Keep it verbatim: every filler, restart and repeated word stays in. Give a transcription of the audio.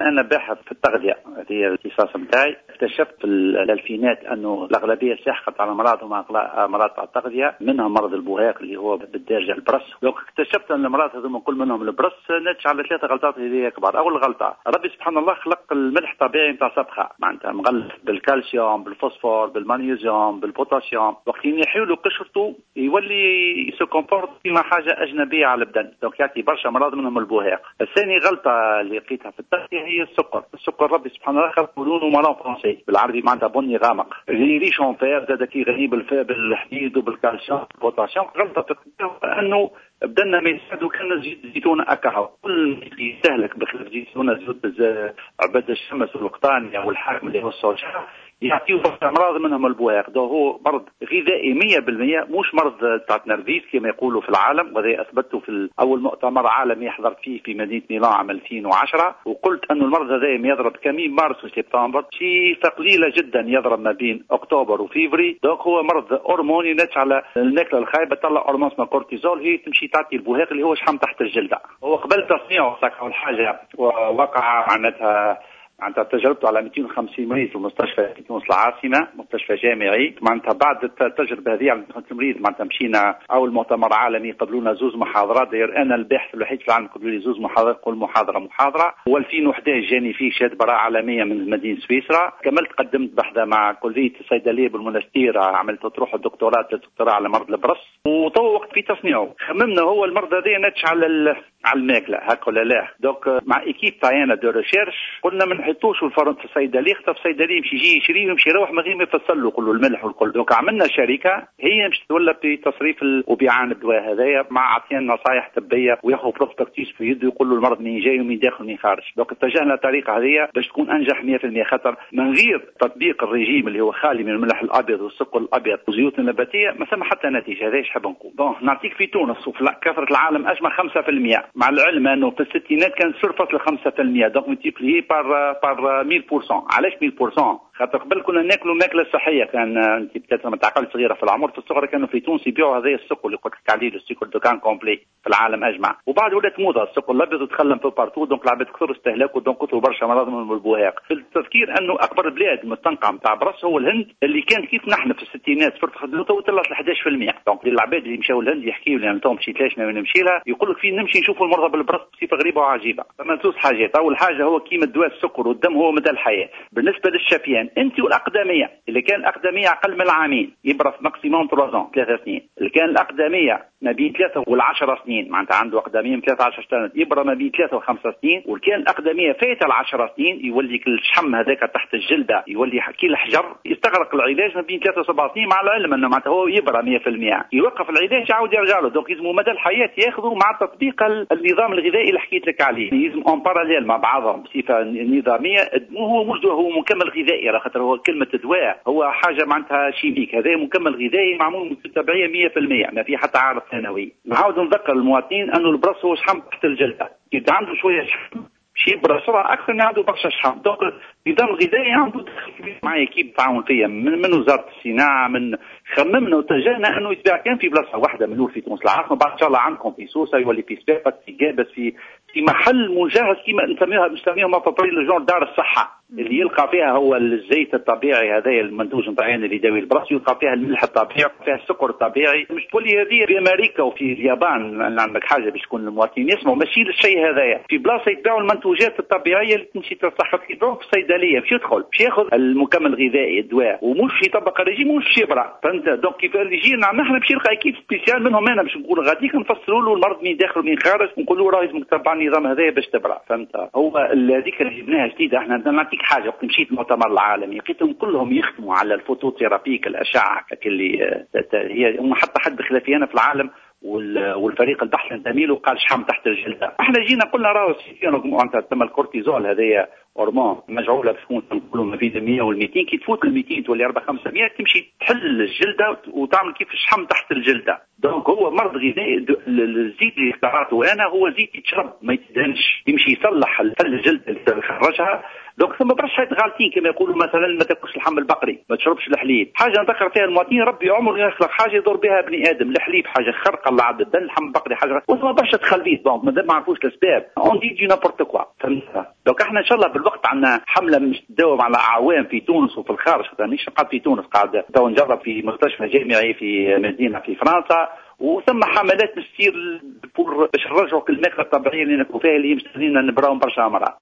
أنا باحث في التغذية، هذه الاختصاص نتاعي. اكتشفت في الألفينات أنه الأغلبية ساحقت على مرض وما مرض التغذية، منها مرض البهاق اللي هو بالدارجة البرص. لو اكتشفت أن المرض هذوما كل منهم البرص، نتج على ثلاثة غلطات هذه كبار. أول غلطة، ربي سبحان الله خلق الملح طبيعي نتاع سبخة، معناتها مغلف بالكالسيوم بالفوسفور بالمغنيسيوم بالبوتاسيوم، وقت يحيلوا قشرته يولي يسكونفورت فيما حاجة أجنبية على البدن، دونك يعطي برشا مرض منهم البهاق. الثاني غلطة اللي لقيتها في التغذية هي السكر. السكر ربي سبحان الله خلقه لونه مالون فرونسي، بالعربي معناتها بني غامق، اللي ريش اون فير، زاد كي غني بالفا بالحديد وبالكالسيوم والبوتاسيوم. غلطة في انه بدنا ما يساعدوا كان زيت الزيتون اكاهو، كل يستهلك بخلاف زيتون زيوت عباد الشمس والقطانية والحاكم اللي هو الصوجا يعطيو برشا امراض منهم البهاق. ده هو مرض غذائي مية بالمية، مش مرض تاع نرفيس كما يقولوا في العالم، وهذا اثبته في اول مؤتمر عالمي حضرت فيه في مدينه ميلان عام ألفين وعشرة، وقلت انه المرض هذا يضرب كمين مارس وسبتمبر، شيء قليله جدا يضرب ما بين اكتوبر وفيفري. دونك هو مرض هرموني نتج على الماكله الخايبه، طلع هرمون اسمه كورتيزول، هي تمشي تعطي البهاق اللي هو شحم تحت الجلده. هو قبل تصنيعه سكحوا الحاجه ووقع معناتها معناتها تجربته على مئتين وخمسين مريض في المستشفى في تونس العاصمه، مستشفى جامعي. معناتها بعد التجربه هذه على مئتين وخمسين مريض معناتها مشينا اول مؤتمر عالمي، قبلونا زوز محاضرات. داير انا الباحث الوحيد في العالم قبلوا لي زوز محاضرات، كل محاضره محاضره. و2011 جاني فيه شهاده براءه عالميه من مدينه سويسرا. كملت قدمت بحثه مع كليه الصيدليه بالمنستير، عملت تروح الدكتوراه الدكتوراه على مرض البرص، وطو وقت في تصنيعه. خممنا هو المرض هذا نتج على على الماكله هكا ولا لا. دوك مع ايكيب تاعنا دو ريشيرش قلنا ما نحطوش الفرن في الصيدليه، خطف صيدليه يمشي يجي يشري ويمشي يروح من غير ما يفصل له كله الملح والكل. دوك عملنا شركه هي مش تولى في تصريف وبيعان الدواء هذايا، مع عطيان نصائح طبيه وياخذ بروسبكتيس في يده يقول له المرض منين جاي ومن داخل ومن خارج. دوك اتجهنا الطريقه هذه باش تكون انجح مية بالمية، خاطر من غير تطبيق الرجيم اللي هو خالي من الملح الابيض والسكر الابيض والزيوت النباتيه ما ثم حتى نتيجه. هذا ايش حاب نقول. دونك نعطيك في تونس وفي كثره العالم اجمع خمسة بالمية، مع العلم انه في الستينات كان صفر فاصلة خمسة بالمية، دونك ملتيبلي بار بار مية بالمية. علاش مية بالمية؟ خاطر قبل كنا ناكلوا ماكله صحيه. كان انت بتاعت لما تعقل صغيره في العمر في الصغر كانوا في تونس يبيعوا هذا السكر اللي قلت لك عليه، السكر دو كان كومبلي في العالم اجمع. وبعد ولات موضه السكر الابيض وتخلم في بارتو، دونك العباد كثر استهلاكه، دونك كثروا برشا مرض من البهاق. في التذكير انه اكبر بلاد مستنقع نتاع برص هو الهند، اللي كان كيف نحن في الستينات صفر خدمته وطلعت ل إحدى عشر بالمية. دونك العباد اللي مشاو الهند يحكيوا لي انتم مشيت ليش ما نمشي لها، يقول لك فين نمشي نشوفوا المرضى بالبرص بصفه غريبه وعجيبه. فما نسوس حاجات. اول حاجه هو كيما الدواء السكر والدم هو مدى الحياه. بالنسبه للشفيان انت والاقدميه، اللي كان الاقدميه اقل من العامين يبرص ماكسيموم ثلاثة ثلاث سنين، اللي كان الاقدميه ما بين ثلاثة والعشر سنين معناتها عنده اقدميه من ثلاثة عشر سنه يبرى ما بين ثلاثة وخمسة سنين، والكان الاقدميه فايته العشر سنين يولي الشحم هذاك تحت الجلده يولي كي الحجر. يستغرق العلاج ما بين ثلاثة وسبع سنين، مع العلم انه معناتها هو يبرى مية بالمية. يوقف العلاج يعاود يرجع له. دونك يلزموا مدى الحياه ياخذوا مع تطبيق النظام الغذائي اللي حكيت لك عليه، يلزم اون باراليل مع بعضهم بصفه نظاميه. هو مش هو مكمل غذائي، على خاطر هو كلمه دواء هو حاجه معناتها شيميك، هذا مكمل غذائي معمول بتبعيه مية بالمية، ما في حتى عارض ثانوي. نعاود نذكر المواطنين انه البرص هو شحم تحت الجلده، اذا عنده شويه شحم شيء برشرة اكثر من عنده برشا شحم. دونك النظام الغذائي عنده معايا كيف تعاون فيا من, من وزاره الصناعه، من خممنا واتجهنا انه يتباع كان في بلاصه واحده من في تونس العاصمه، بعد ان شاء الله عندكم في سوسه يولي في سباقه في جابس في في محل مجهز كيما نسميها نسميها مطابري لجون دار الصحه، اللي يلقى فيها هو الزيت الطبيعي هذا المنتوج نتاعنا اللي يداوي البرص، يلقى فيها الملح الطبيعي، فيها السكر الطبيعي. مش تولي هذه في امريكا وفي اليابان عندك حاجه باش تكون المواطنين يسمعوا ماشي الشيء هذايا في بلاصه يتباعوا المنتوجات الطبيعيه اللي تمشي تصحح يبيعوه في الصيدليه، باش يدخل باش ياخذ المكمل الغذائي الدواء ومش يطبق الرجيم ومش يبرع. فانت دونك كيف اللي يجينا نحن باش يلقى كيف سبيسيال منهم. انا باش نقول غاديك نفصلوا له المرض من داخل ومن خارج، نقولوا له لازم تتبع النظام هذايا باش تبرع. فهمت؟ هو هذيك اللي جبناها جديده. احنا نعطيك حاجه، وقت مشيت المؤتمر العالمي لقيتهم كلهم يخدموا على الفوتوثيرابيك الاشعه اللي هي هم حتى حد بخلافي انا في العالم، والفريق البحث ننتمي له قال شحم تحت الجلده. احنا جينا قلنا راهو انت تم الكورتيزول هذايا هرمون مجعوله باش تكون نقولوا ما بين مية والمئتين، كي تفوت ال مئتين تولي أربعمية خمسمية تمشي تحل الجلده وتعمل كيف الشحم تحت الجلده. دونك هو مرض غذائي. الزيت اللي اخترعته انا هو زيت يتشرب ما يتدهنش، يمشي يصلح الجلد اللي يخرجها. دونك ثم برشا حاجات غالطين كما يقولوا مثلا ما تاكلش اللحم البقري، ما تشربش الحليب، حاجه نذكر فيها المواطنين ربي عمره يخلق حاجه يضر بها بني ادم. الحليب حاجه خرقه الله عبد الدم، اللحم البقري حاجه، وثم برشا تخلبيط. دونك مادام ما عرفوش الاسباب اون دي دي نابورت كوا، فهمت؟ دونك احنا ان شاء الله بالوقت عندنا حمله مش تداوم على اعوام في تونس وفي الخارج، مانيش قاعد في تونس، قاعد تو نجرب في مستشفى جامعي في مدينه في فرنسا، وثم حملات تصير باش نرجعوا كل الماكله الطبيعيه اللي ناكلوا فيها اللي مستنينا نبراو برشا امراض.